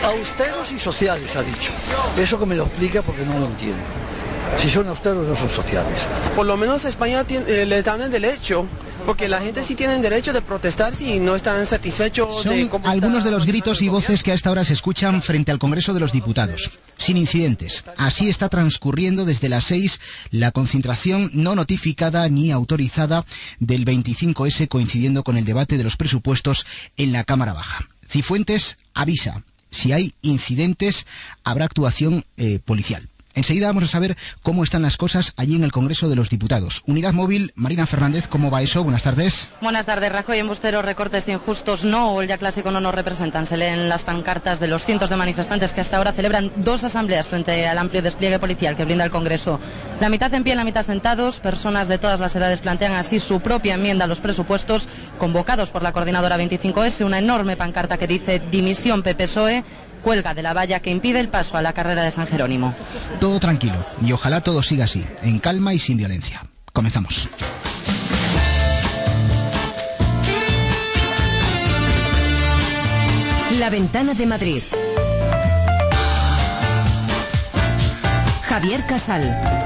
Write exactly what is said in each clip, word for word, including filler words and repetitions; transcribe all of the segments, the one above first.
Austeros y sociales, ha dicho. Eso que me lo explica porque no lo entiendo. Si son austeros, no son sociales. Por lo menos España tiene, eh, les dan el derecho, porque la gente sí tiene derecho de protestar si no están satisfechos. Son de cómo algunos está de los gritos y voces que a esta hora se escuchan frente al Congreso de los Diputados. Sin incidentes. Así está transcurriendo desde las seis la concentración no notificada ni autorizada del veinticinco ese, coincidiendo con el debate de los presupuestos en la Cámara Baja. Cifuentes avisa, si hay incidentes habrá actuación eh, policial. Enseguida vamos a saber cómo están las cosas allí en el Congreso de los Diputados. Unidad Móvil, Marina Fernández, ¿cómo va eso? Buenas tardes. Buenas tardes. Rajoy, embusteros, recortes injustos no, o el ya clásico no nos representan. Se leen las pancartas de los cientos de manifestantes que hasta ahora celebran dos asambleas frente al amplio despliegue policial que brinda el Congreso. La mitad en pie, la mitad sentados. Personas de todas las edades plantean así su propia enmienda a los presupuestos convocados por la Coordinadora veinticinco ese, una enorme pancarta que dice dimisión P P P S O E. Cuelga de la valla que impide el paso a la carrera de San Jerónimo. Todo tranquilo y ojalá todo siga así, en calma y sin violencia. Comenzamos. La Ventana de Madrid. Javier Casal.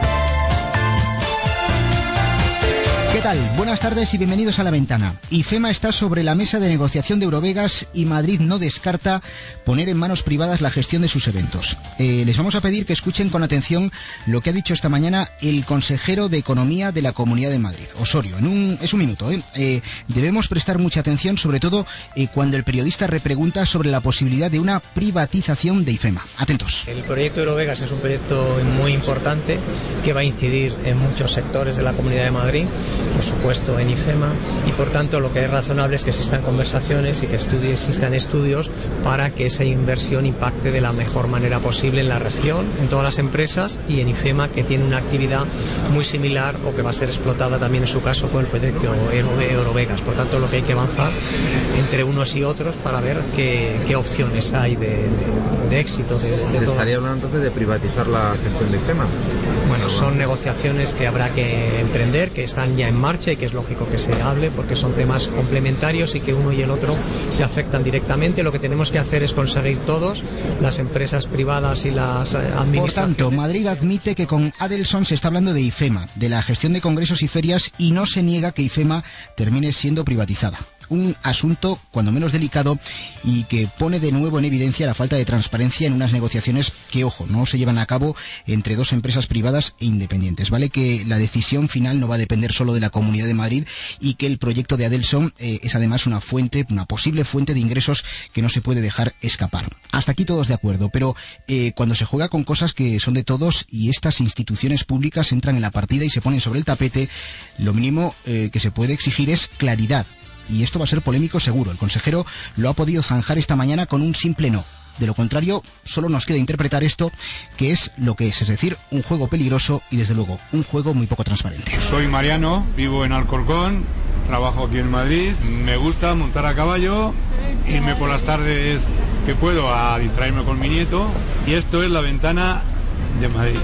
¿Qué tal? Buenas tardes y bienvenidos a La Ventana. IFEMA está sobre la mesa de negociación de Eurovegas y Madrid no descarta poner en manos privadas la gestión de sus eventos. Eh, les vamos a pedir que escuchen con atención lo que ha dicho esta mañana el consejero de Economía de la Comunidad de Madrid, Osorio. En un, es un minuto, ¿eh? Eh, debemos prestar mucha atención, sobre todo eh, cuando el periodista repregunta sobre la posibilidad de una privatización de IFEMA. Atentos. El proyecto Eurovegas es un proyecto muy importante que va a incidir en muchos sectores de la Comunidad de Madrid, por supuesto en IFEMA, y por tanto lo que es razonable es que existan conversaciones y que estudie, existan estudios para que esa inversión impacte de la mejor manera posible en la región, en todas las empresas y en IFEMA, que tiene una actividad muy similar o que va a ser explotada también en su caso con el proyecto Eurovegas. Por tanto, lo que hay que avanzar entre unos y otros para ver qué, qué opciones hay de, de, de éxito. De, de ¿Se todo. estaría hablando entonces de privatizar la gestión de IFEMA? Bueno, son negociaciones que habrá que emprender, que están ya en marcha y que es lógico que se hable porque son temas complementarios y que uno y el otro se afectan directamente. Lo que tenemos que hacer es conseguir todos, las empresas privadas y las administraciones. Por tanto, Madrid admite que con Adelson se está hablando de IFEMA, de la gestión de congresos y ferias, y no se niega que IFEMA termine siendo privatizada. Un asunto cuando menos delicado y que pone de nuevo en evidencia la falta de transparencia en unas negociaciones que, ojo, no se llevan a cabo entre dos empresas privadas e independientes. Vale que la decisión final no va a depender solo de la Comunidad de Madrid y que el proyecto de Adelson eh, es además una fuente, una posible fuente de ingresos que no se puede dejar escapar. Hasta aquí todos de acuerdo, pero eh, cuando se juega con cosas que son de todos y estas instituciones públicas entran en la partida y se ponen sobre el tapete, lo mínimo eh, que se puede exigir es claridad. Y esto va a ser polémico seguro. El consejero lo ha podido zanjar esta mañana con un simple no. De lo contrario, solo nos queda interpretar esto, que es lo que es, es decir, un juego peligroso y desde luego un juego muy poco transparente. Soy Mariano, vivo en Alcorcón, trabajo aquí en Madrid, me gusta montar a caballo, irme por las tardes que puedo a distraerme con mi nieto, y esto es La Ventana de Madrid.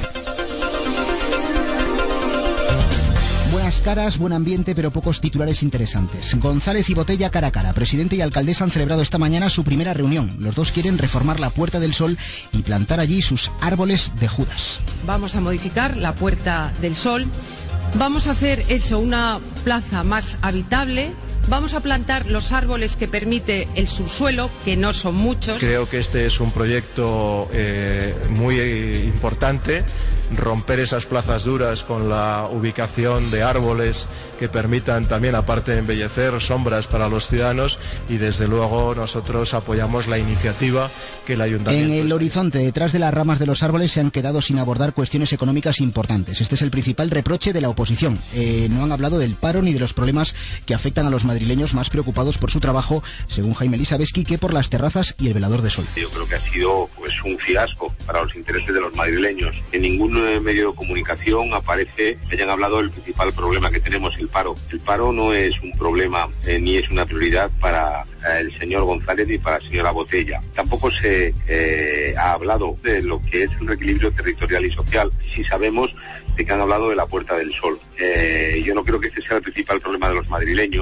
Buenas caras, buen ambiente, pero pocos titulares interesantes. González y Botella cara a cara. Presidente y alcaldesa han celebrado esta mañana su primera reunión. Los dos quieren reformar la Puerta del Sol y plantar allí sus árboles de Judas. Vamos a modificar la Puerta del Sol. Vamos a hacer eso, una plaza más habitable. Vamos a plantar los árboles que permite el subsuelo, que no son muchos. Creo que este es un proyecto eh, muy importante. Romper esas plazas duras con la ubicación de árboles que permitan también, aparte de embellecer, sombras para los ciudadanos, y desde luego nosotros apoyamos la iniciativa que el ayuntamiento... En el horizonte, detrás de las ramas de los árboles, se han quedado sin abordar cuestiones económicas importantes. Este es el principal reproche de la oposición. Eh, no han hablado del paro ni de los problemas que afectan a los madrileños más preocupados por su trabajo, según Jaime Lisabeski, que por las terrazas y el velador de sol. Yo creo que ha sido pues un fiasco para los intereses de los madrileños. En ningún medio de comunicación aparece que hayan hablado del principal problema que tenemos, el paro. El paro no es un problema eh, ni es una prioridad para eh, el señor González ni para la señora Botella. Tampoco se eh, ha hablado de lo que es un equilibrio territorial y social. Sí sabemos de que han hablado de la Puerta del Sol. Eh, yo no creo que este sea el principal problema de los madrileños.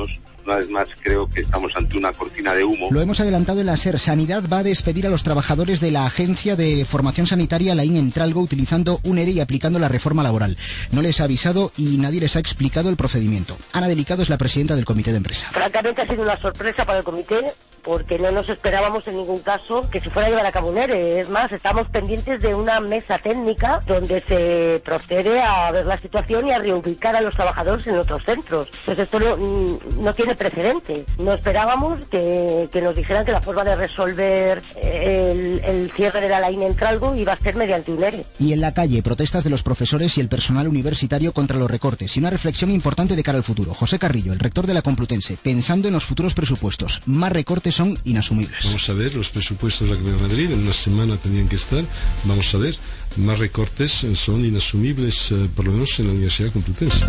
Una vez más creo que estamos ante una cortina de humo. Lo hemos adelantado en la SER. Sanidad va a despedir a los trabajadores de la Agencia de Formación Sanitaria Laín Entralgo utilizando un E R E y aplicando la reforma laboral. No les ha avisado y nadie les ha explicado el procedimiento. Ana Delicado es la presidenta del comité de empresa. Francamente ha sido una sorpresa para el comité, porque no nos esperábamos en ningún caso que se fuera a llevar a cabo un E R E. Es más, estamos pendientes de una mesa técnica donde se procede a ver la situación y a reubicar a los trabajadores en otros centros. Pues esto no, no tiene precedente. No esperábamos que, que nos dijeran que la forma de resolver el, el cierre de la Laín Entralgo iba a ser mediante un E R E. Y en la calle, protestas de los profesores y el personal universitario contra los recortes y una reflexión importante de cara al futuro. José Carrillo, el rector de la Complutense, pensando en los futuros presupuestos. Más recortes son inasumibles. Vamos a ver, los presupuestos de la Comunidad de Madrid en una semana tenían que estar. Vamos a ver, más recortes son inasumibles, eh, por lo menos en la Universidad Complutense.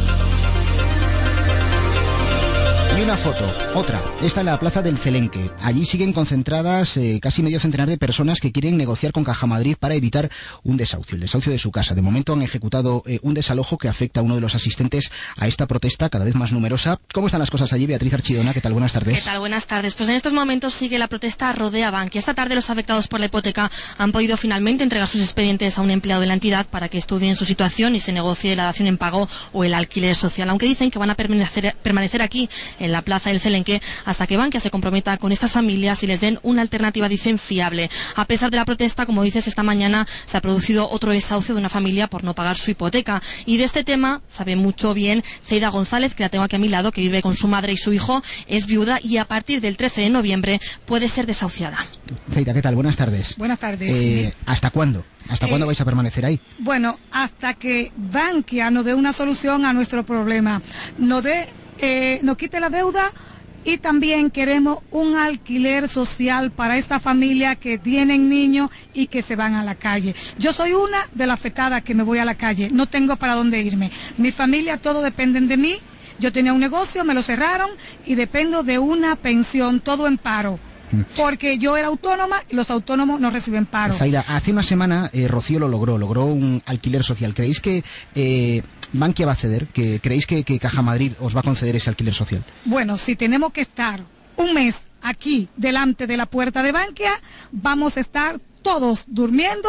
Y una foto, otra, esta en la plaza del Celenque. Allí siguen concentradas eh, casi medio centenar de personas que quieren negociar con Caja Madrid para evitar un desahucio, el desahucio de su casa. De momento han ejecutado eh, un desalojo que afecta a uno de los asistentes a esta protesta cada vez más numerosa. ¿Cómo están las cosas allí, Beatriz Archidona? ¿Qué tal? Buenas tardes. ¿Qué tal? Buenas tardes. Pues en estos momentos sigue la protesta Rodea Bankia. Esta tarde los afectados por la hipoteca han podido finalmente entregar sus expedientes a un empleado de la entidad para que estudien su situación y se negocie la dación en pago o el alquiler social, aunque dicen que van a permanecer, permanecer aquí en la plaza del Celenque hasta que Bankia se comprometa con estas familias y les den una alternativa, dicen, fiable. A pesar de la protesta, como dices, esta mañana se ha producido otro desahucio de una familia por no pagar su hipoteca. Y de este tema sabe mucho bien Zeida González, que la tengo aquí a mi lado, que vive con su madre y su hijo, es viuda y a partir del trece de noviembre puede ser desahuciada. Zeida, ¿qué tal? Buenas tardes. Buenas tardes. Eh, ¿Hasta cuándo? ¿Hasta eh, cuándo vais a permanecer ahí? Bueno, hasta que Bankia nos dé una solución a nuestro problema. Nos dé, eh, nos quite la deuda. Y también queremos un alquiler social para esta familia que tienen niños y que se van a la calle. Yo soy una de las afectadas que me voy a la calle, no tengo para dónde irme. Mi familia, todos dependen de mí. Yo tenía un negocio, me lo cerraron y dependo de una pensión, todo en paro. Porque yo era autónoma y los autónomos no reciben paro. Zaida, hace una semana eh, Rocío lo logró, logró un alquiler social. ¿Creéis que eh, Bankia va a ceder? ¿Que, ¿Creéis que, que Caja Madrid os va a conceder ese alquiler social? Bueno, si tenemos que estar un mes aquí delante de la puerta de Bankia, vamos a estar todos durmiendo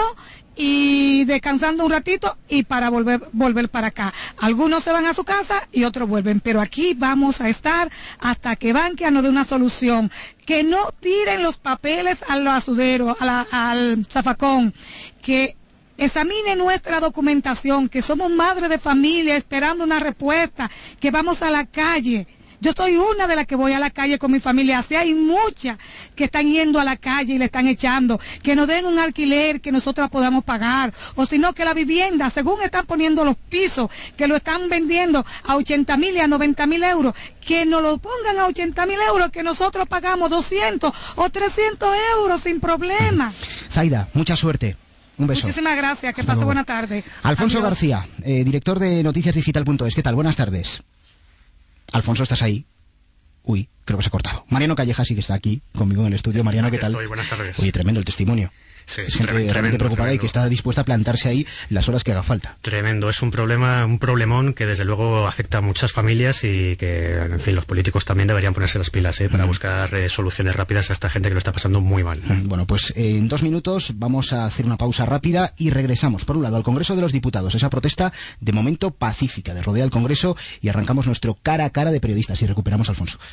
y descansando un ratito y para volver volver para acá. Algunos se van a su casa y otros vuelven, pero aquí vamos a estar hasta que Bankia nos dé una solución. Que no tiren los papeles al basudero, a la, al zafacón, que examine nuestra documentación, que somos madres de familia esperando una respuesta, que vamos a la calle. Yo soy una de las que voy a la calle con mi familia, así hay muchas que están yendo a la calle y le están echando, que nos den un alquiler que nosotras podamos pagar, o si no que la vivienda, según están poniendo los pisos, que lo están vendiendo a ochenta mil y a noventa mil euros, que nos lo pongan a ochenta mil euros, que nosotros pagamos doscientos o trescientos euros sin problema. Zaida, mucha suerte. Un beso. Muchísimas gracias, que Hasta pase luego. buena tarde. Alfonso Adiós. García, eh, director de noticias digital punto es. ¿Qué tal? Buenas tardes. Alfonso, ¿estás ahí? Uy, creo que se ha cortado. Mariano Calleja sí que está aquí conmigo en el estudio. Mariano, Aquí ¿qué tal? estoy, buenas tardes. Oye, tremendo el testimonio. Sí, es gente tremendo, realmente preocupada tremendo. y que está dispuesta a plantarse ahí las horas que haga falta. Tremendo, es un problema, un problemón que desde luego afecta a muchas familias y que, en fin, los políticos también deberían ponerse las pilas ¿eh? para mm. buscar eh, soluciones rápidas a esta gente que lo está pasando muy mal. Mm. Bueno, pues eh, en dos minutos vamos a hacer una pausa rápida y regresamos, por un lado, al Congreso de los Diputados, esa protesta de momento pacífica de rodea el Congreso, y arrancamos nuestro cara a cara de periodistas y recuperamos a Alfonso.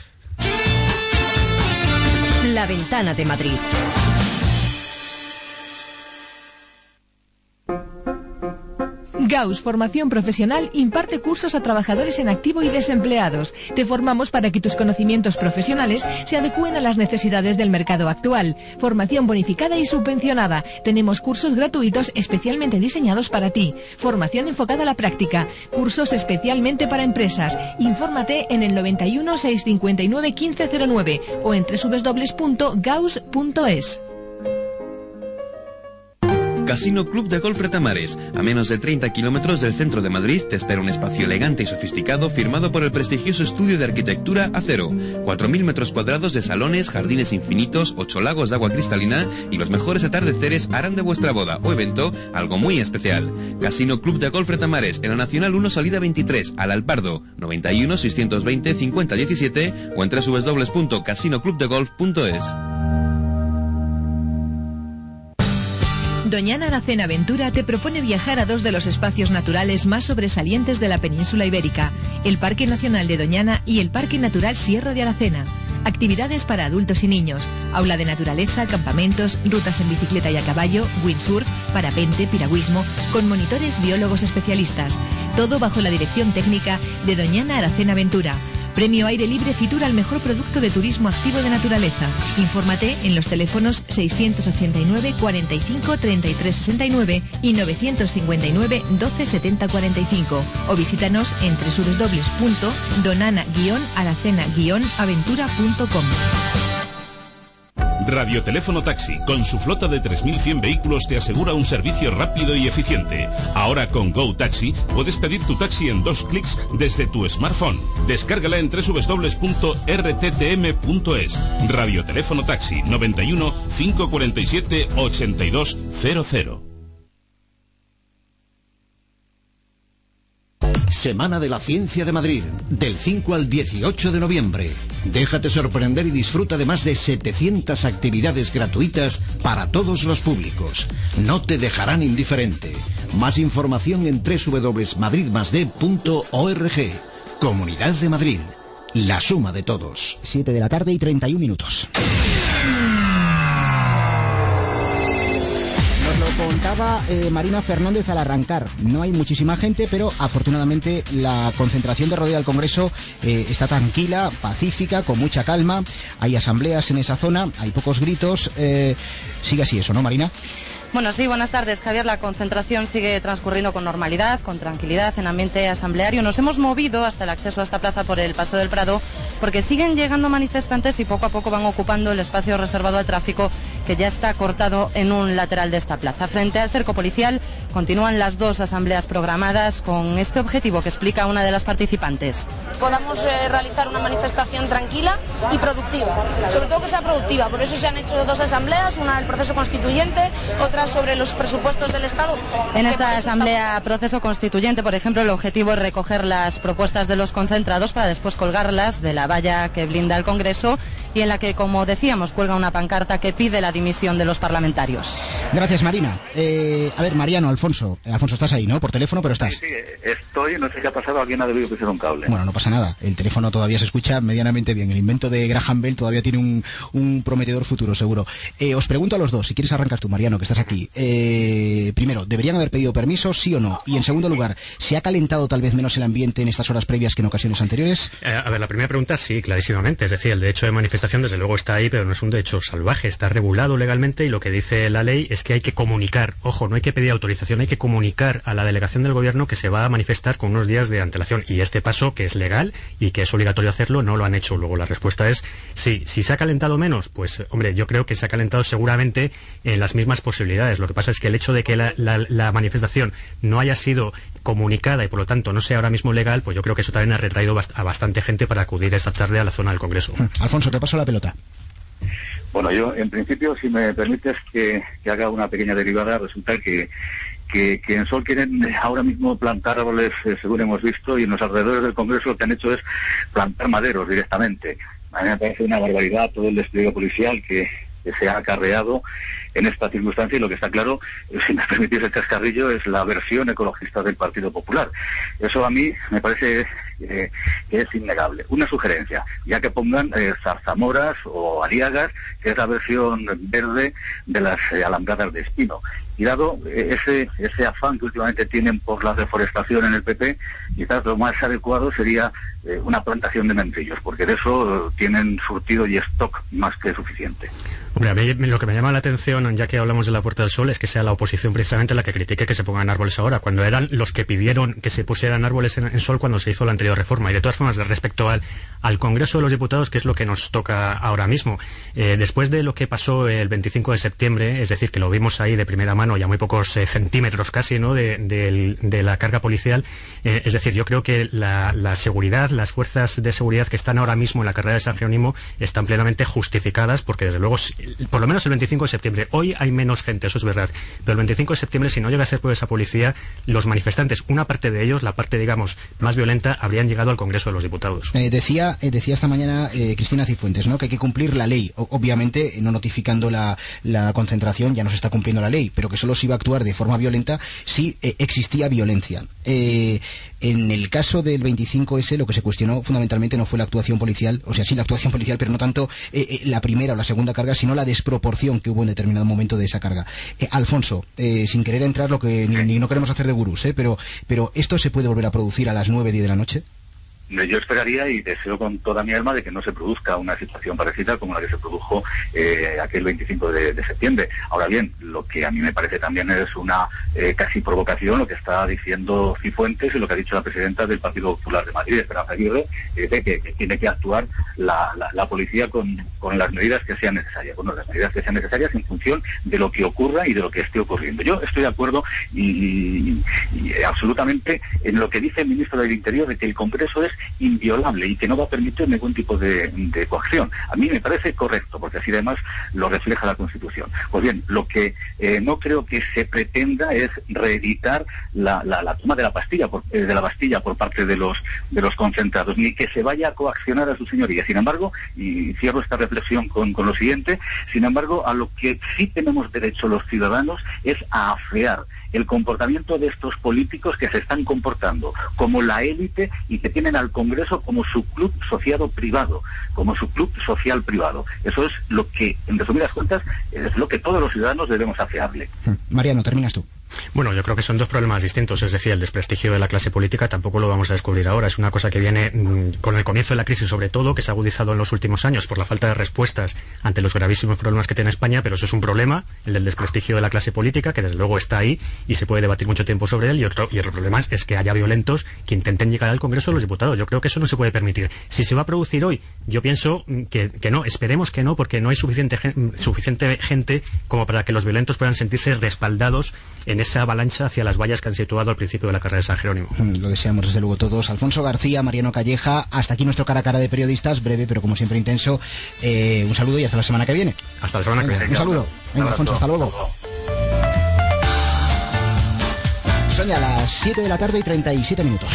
La Ventana de Madrid. Gauss Formación Profesional imparte cursos a trabajadores en activo y desempleados. Te formamos para que tus conocimientos profesionales se adecúen a las necesidades del mercado actual. Formación bonificada y subvencionada. Tenemos cursos gratuitos especialmente diseñados para ti. Formación enfocada a la práctica. Cursos especialmente para empresas. Infórmate en el noventa y uno, seiscientos cincuenta y nueve, quince cero nueve o en doble u doble u doble u punto gauss punto es. Casino Club de Golf Retamares. A menos de treinta kilómetros del centro de Madrid te espera un espacio elegante y sofisticado firmado por el prestigioso estudio de arquitectura Acero. cuatro mil metros cuadrados de salones, jardines infinitos, ocho lagos de agua cristalina y los mejores atardeceres harán de vuestra boda o evento algo muy especial. Casino Club de Golf Retamares, en la Nacional uno, salida veintitrés, al Alpardo, noventa y uno, seiscientos veinte, cincuenta diecisiete o en doble u doble u doble u punto casino club de golf punto es. Doñana Aracena Aventura te propone viajar a dos de los espacios naturales más sobresalientes de la península ibérica, el Parque Nacional de Doñana y el Parque Natural Sierra de Aracena. Actividades para adultos y niños, aula de naturaleza, campamentos, rutas en bicicleta y a caballo, windsurf, parapente, piragüismo, con monitores biólogos especialistas. Todo bajo la dirección técnica de Doñana Aracena Aventura. Premio Aire Libre Fitur al mejor producto de turismo activo de naturaleza. Infórmate en los teléfonos seiscientos ochenta y nueve, cuarenta y cinco, treinta y tres sesenta y nueve y novecientos cincuenta y nueve, doce setenta cuarenta y cinco o visítanos en doble u doble u doble u punto donana guion aracena guion aventura punto com. Radioteléfono Taxi, con su flota de tres mil cien vehículos, te asegura un servicio rápido y eficiente. Ahora con Go Taxi puedes pedir tu taxi en dos clics desde tu smartphone. Descárgala en doble u doble u doble u punto r t t m punto es. Radioteléfono Taxi, noventa y uno, cinco cuarenta y siete, ochenta y dos cero cero. Semana de la Ciencia de Madrid, del cinco al dieciocho de noviembre. Déjate sorprender y disfruta de más de setecientas actividades gratuitas para todos los públicos. No te dejarán indiferente. Más información en doble u doble u doble u punto madrid más d punto org. Comunidad de Madrid, la suma de todos. siete de la tarde y treinta y un minutos. Contaba eh, Marina Fernández al arrancar. No hay muchísima gente, pero afortunadamente la concentración de Rodea del Congreso eh, está tranquila, pacífica, con mucha calma. Hay asambleas en esa zona, hay pocos gritos. Eh, sigue así eso, ¿no, Marina? Bueno, sí, buenas tardes, Javier. La concentración sigue transcurriendo con normalidad, con tranquilidad, en ambiente asambleario. Nos hemos movido hasta el acceso a esta plaza por el Paso del Prado, porque siguen llegando manifestantes y poco a poco van ocupando el espacio reservado al tráfico, que ya está cortado en un lateral de esta plaza. Frente al cerco policial continúan las dos asambleas programadas con este objetivo que explica una de las participantes. Podamos eh, realizar una manifestación tranquila y productiva, sobre todo que sea productiva. Por eso se han hecho dos asambleas, una del proceso constituyente, otra sobre los presupuestos del Estado. En esta asamblea proceso constituyente, por ejemplo, el objetivo es recoger las propuestas de los concentrados para después colgarlas de la valla que blinda el Congreso y en la que, como decíamos, cuelga una pancarta que pide la dimisión de los parlamentarios. Gracias, Marina. Eh, a ver, Mariano, Alfonso. Alfonso, estás ahí, ¿no? Por teléfono, pero estás. Sí, sí, estoy, no sé qué ha pasado, alguien ha debido pisar un cable. Bueno, no pasa nada. El teléfono todavía se escucha medianamente bien. El invento de Graham Bell todavía tiene un, un prometedor futuro, seguro. Eh, os pregunto a los dos, si quieres arrancas tú, Mariano, que estás aquí. Eh, primero, ¿deberían haber pedido permiso, sí o no? Y en segundo lugar, ¿se ha calentado tal vez menos el ambiente en estas horas previas que en ocasiones anteriores? Eh, a ver, la primera pregunta sí, clarísimamente. Es decir, el derecho de manifestación desde luego está ahí, pero no es un derecho salvaje, está regulado legalmente y lo que dice la ley es que hay que comunicar, ojo, no hay que pedir autorización, hay que comunicar a la delegación del gobierno que se va a manifestar con unos días de antelación. Y este paso, que es legal y que es obligatorio hacerlo, no lo han hecho. Luego la respuesta es sí. Si se ha calentado menos, pues hombre, yo creo que se ha calentado seguramente en las mismas posibilidades. Lo que pasa es que el hecho de que la, la, la manifestación no haya sido comunicada y por lo tanto no sea ahora mismo legal, pues yo creo que eso también ha retraído a bastante gente para acudir esta tarde a la zona del Congreso. Alfonso, te paso la pelota. Bueno, yo en principio, si me permites que, que haga una pequeña derivada, resulta que Que, que en Sol quieren ahora mismo plantar árboles, eh, según hemos visto, y en los alrededores del Congreso lo que han hecho es plantar maderos directamente. A mí me parece una barbaridad todo el despliegue policial que, que se ha acarreado en esta circunstancia, y lo que está claro, si me permitís el cascarrillo, es la versión ecologista del Partido Popular. Eso a mí me parece eh, que es innegable. Una sugerencia, ya que pongan eh, zarzamoras o aliagas, que es la versión verde de las eh, alambradas de espino. Y dado ese ese afán que últimamente tienen por la deforestación en el P P, quizás lo más adecuado sería eh, una plantación de membrillos, porque de eso tienen surtido y stock más que suficiente. Hombre, a mí lo que me llama la atención, ya que hablamos de la Puerta del Sol, es que sea la oposición precisamente la que critique que se pongan árboles ahora, cuando eran los que pidieron que se pusieran árboles en, en Sol cuando se hizo la anterior pedido reforma. Y de todas formas, respecto al, al Congreso de los Diputados, que es lo que nos toca ahora mismo, eh, después de lo que pasó el veinticinco de septiembre, es decir, que lo vimos ahí de primera mano y a muy pocos eh, centímetros casi, ¿no?, de, de, de la carga policial, eh, es decir, yo creo que la, la seguridad, las fuerzas de seguridad que están ahora mismo en la carrera de San Jerónimo están plenamente justificadas, porque desde luego, por lo menos el veinticinco de septiembre, hoy hay menos gente, eso es verdad, pero el veinticinco de septiembre, si no llega a ser por esa policía, los manifestantes, una parte de ellos, la parte, digamos, más violenta, habrían llegado al Congreso de los Diputados. Eh, decía, eh, decía esta mañana eh, Cristina Cifuentes, ¿no?, que hay que cumplir la ley. O, obviamente, no notificando la, la concentración, ya no se está cumpliendo la ley, pero que solo se iba a actuar de forma violenta si eh, existía violencia. Eh, en el caso del veinticinco ese, lo que se cuestionó fundamentalmente no fue la actuación policial, o sea, sí la actuación policial, pero no tanto eh, eh, la primera o la segunda carga, sino la desproporción que hubo en determinado momento de esa carga. Eh, Alfonso, eh, sin querer entrar lo que ni, ni no queremos hacer de gurús, eh, pero, pero ¿esto se puede volver a producir a las nueve, diez de la noche? Yo esperaría y deseo con toda mi alma de que no se produzca una situación parecida como la que se produjo eh, aquel veinticinco de septiembre. Ahora bien, lo que a mí me parece también es una eh, casi provocación lo que está diciendo Cifuentes y lo que ha dicho la presidenta del Partido Popular de Madrid, Esperanza Aguirre, eh, de que, que tiene que actuar la, la, la policía con, con las medidas que sean necesarias. Bueno, las medidas que sean necesarias en función de lo que ocurra y de lo que esté ocurriendo. Yo estoy de acuerdo y, y, y absolutamente en lo que dice el ministro del Interior de que el Congreso es inviolable y que no va a permitir ningún tipo de, de coacción. A mí me parece correcto, porque así además lo refleja la Constitución. Pues bien, lo que eh, no creo que se pretenda es reeditar la, la, la toma de la Bastilla por, eh, de la Bastilla por parte de los de los concentrados, ni que se vaya a coaccionar a su señoría. Sin embargo, y cierro esta reflexión con, con lo siguiente, sin embargo, a lo que sí tenemos derecho los ciudadanos es a afear el comportamiento de estos políticos que se están comportando como la élite y que tienen al Congreso como su club sociado privado, como su club social privado. Eso es lo que, en resumidas cuentas, es lo que todos los ciudadanos debemos afearle. Mariano, terminas tú. Bueno, yo creo que son dos problemas distintos, es decir, el desprestigio de la clase política tampoco lo vamos a descubrir ahora, es una cosa que viene mmm, con el comienzo de la crisis, sobre todo, que se ha agudizado en los últimos años por la falta de respuestas ante los gravísimos problemas que tiene España, pero eso es un problema, el del desprestigio de la clase política, que desde luego está ahí y se puede debatir mucho tiempo sobre él, y otro, y otro problema es, es que haya violentos que intenten llegar al Congreso de los Diputados. Yo creo que eso no se puede permitir. Si se va a producir hoy, yo pienso que, que no, esperemos que no, porque no hay suficiente, suficiente gente como para que los violentos puedan sentirse respaldados en esa avalancha hacia las vallas que han situado al principio de la carrera de San Jerónimo. Lo deseamos desde luego todos. Alfonso García, Mariano Calleja, hasta aquí nuestro cara a cara de periodistas, breve pero como siempre intenso. Eh, un saludo y hasta la semana que viene. Hasta la semana Venga, que viene. Un saludo. Venga, Alfonso, hasta luego. Son ya las siete de la tarde y treinta y siete minutos.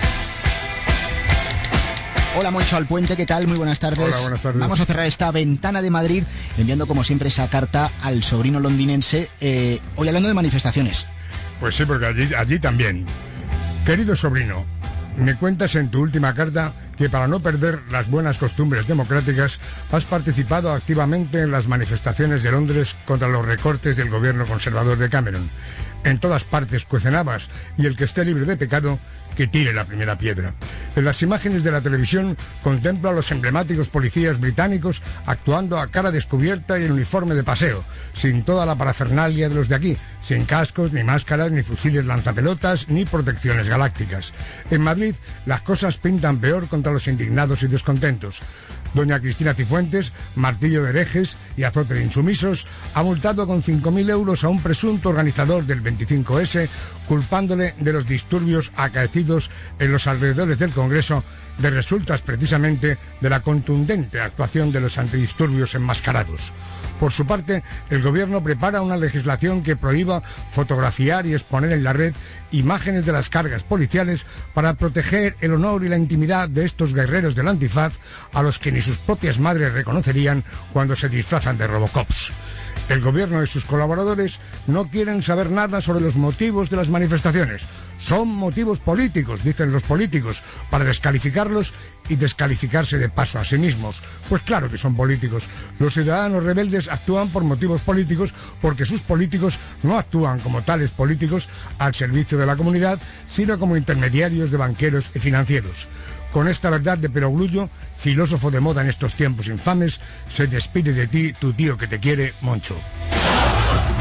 Hola, Moncho Alpuente, ¿qué tal? Muy buenas tardes. Hola, buenas tardes. Vamos a cerrar esta ventana de Madrid enviando como siempre esa carta al sobrino londinense, eh, hoy hablando de manifestaciones. Pues sí, porque allí, allí también. Querido sobrino, me cuentas en tu última carta que para no perder las buenas costumbres democráticas has participado activamente en las manifestaciones de Londres contra los recortes del gobierno conservador de Cameron. En todas partes cuecen habas y el que esté libre de pecado que tire la primera piedra. En las imágenes de la televisión contemplo a los emblemáticos policías británicos actuando a cara descubierta y en uniforme de paseo, sin toda la parafernalia de los de aquí, sin cascos, ni máscaras, ni fusiles lanzapelotas, ni protecciones galácticas. En Madrid las cosas pintan peor contra los indignados y descontentos. Doña Cristina Cifuentes, martillo de herejes y azote de insumisos, ha multado con cinco mil euros a un presunto organizador del veinticinco ese, culpándole de los disturbios acaecidos en los alrededores del Congreso, de resultas precisamente de la contundente actuación de los antidisturbios enmascarados. Por su parte, el Gobierno prepara una legislación que prohíba fotografiar y exponer en la red imágenes de las cargas policiales para proteger el honor y la intimidad de estos guerreros del antifaz a los que ni sus propias madres reconocerían cuando se disfrazan de Robocops. El Gobierno y sus colaboradores no quieren saber nada sobre los motivos de las manifestaciones. Son motivos políticos, dicen los políticos, para descalificarlos y descalificarse de paso a sí mismos. Pues claro que son políticos. Los ciudadanos rebeldes actúan por motivos políticos porque sus políticos no actúan como tales políticos al servicio de la comunidad, sino como intermediarios de banqueros y financieros. Con esta verdad de perogrullo, filósofo de moda en estos tiempos infames, se despide de ti tu tío que te quiere, Moncho. Y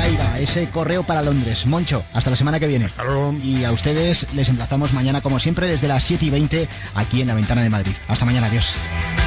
Ahí va, ese correo para Londres. Moncho, hasta la semana que viene. Hasta luego. Y a ustedes les emplazamos mañana, como siempre, desde las siete y veinte, aquí en La Ventana de Madrid. Hasta mañana, adiós.